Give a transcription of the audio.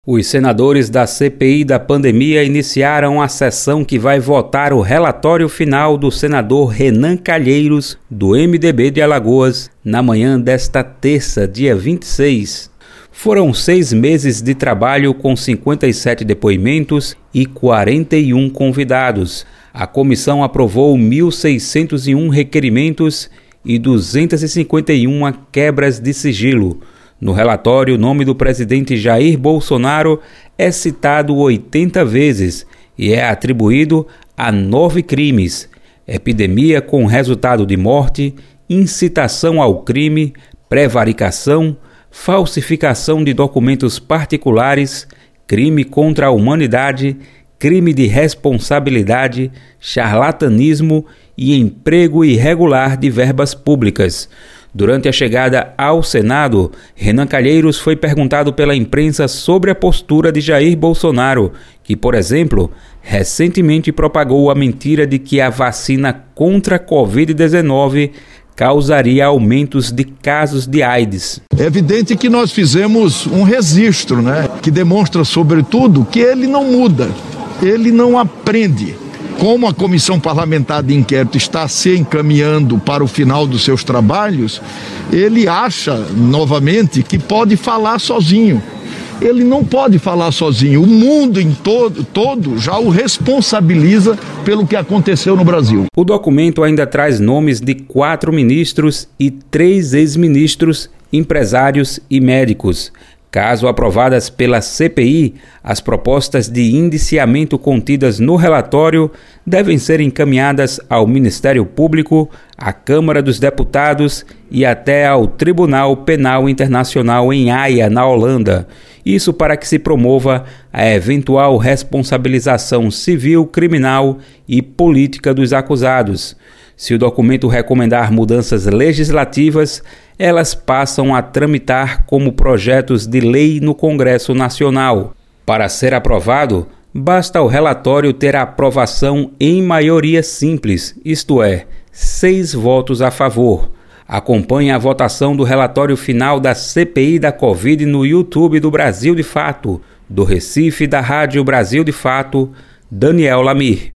Os senadores da CPI da pandemia iniciaram a sessão que vai votar o relatório final do senador Renan Calheiros, do MDB de Alagoas, na manhã desta terça, dia 26. Foram 6 meses de trabalho com 57 depoimentos e 41 convidados. A comissão aprovou 1.601 requerimentos e 251 quebras de sigilo. No relatório, o nome do presidente Jair Bolsonaro é citado 80 vezes e é atribuído a 9 crimes: epidemia com resultado de morte, incitação ao crime, prevaricação, falsificação de documentos particulares, crime contra a humanidade, crime de responsabilidade, charlatanismo e emprego irregular de verbas públicas. Durante a chegada ao Senado, Renan Calheiros foi perguntado pela imprensa sobre a postura de Jair Bolsonaro, que, por exemplo, recentemente propagou a mentira de que a vacina contra a Covid-19 causaria aumentos de casos de AIDS. É evidente que nós fizemos um registro, que demonstra, sobretudo, que ele não muda, ele não aprende. Como a Comissão Parlamentar de Inquérito está se encaminhando para o final dos seus trabalhos, ele acha, novamente, que pode falar sozinho. Ele não pode falar sozinho. O mundo em todo já o responsabiliza pelo que aconteceu no Brasil. O documento ainda traz nomes de 4 ministros e 3 ex-ministros, empresários e médicos. Caso aprovadas pela CPI, as propostas de indiciamento contidas no relatório devem ser encaminhadas ao Ministério Público, à Câmara dos Deputados e até ao Tribunal Penal Internacional em Haia, na Holanda. Isso para que se promova a eventual responsabilização civil, criminal e política dos acusados. Se o documento recomendar mudanças legislativas, elas passam a tramitar como projetos de lei no Congresso Nacional. Para ser aprovado, basta o relatório ter a aprovação em maioria simples, isto é, 6 votos a favor. Acompanhe a votação do relatório final da CPI da Covid no YouTube do Brasil de Fato, do Recife da Rádio Brasil de Fato, Daniel Lamir.